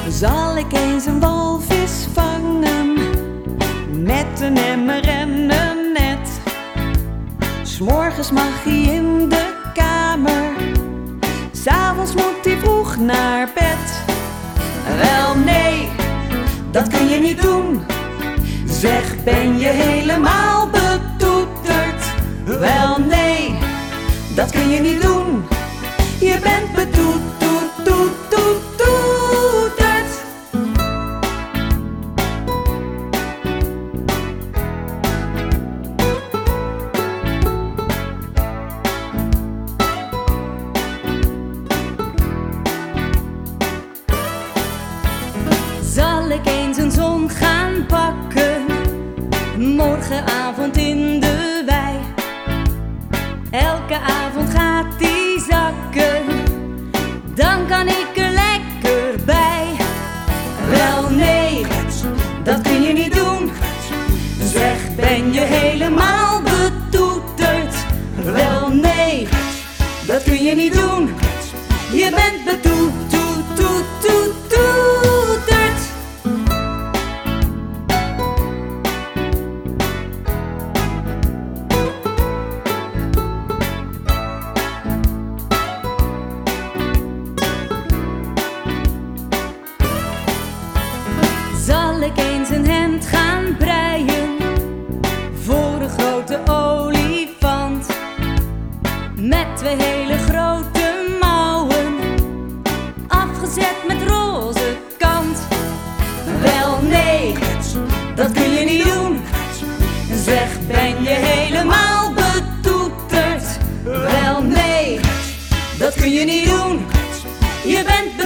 Zal ik eens een walvis vangen met een emmer en een net? 'S morgens mag hij in de kamer, 's avonds moet hij vroeg naar bed. Wel nee, dat kun je niet doen. Zeg, ben je helemaal betoeterd? Wel nee, dat kun je niet doen. Je bent betoeterd. Zal ik eens een zon gaan pakken, morgenavond in de wei? Elke avond gaat die zakken, dan kan ik er lekker bij. Wel nee, dat kun je niet doen. Zeg, ben je helemaal betoeterd? Wel nee, dat kun je niet doen. Je bent betoeterd. Zal ik eens een hemd gaan breien voor een grote olifant, met 2 hele grote mouwen, afgezet met roze kant? Wel nee, dat kun je niet doen. Zeg, ben je helemaal betoeterd? Wel nee, dat kun je niet doen. Je bent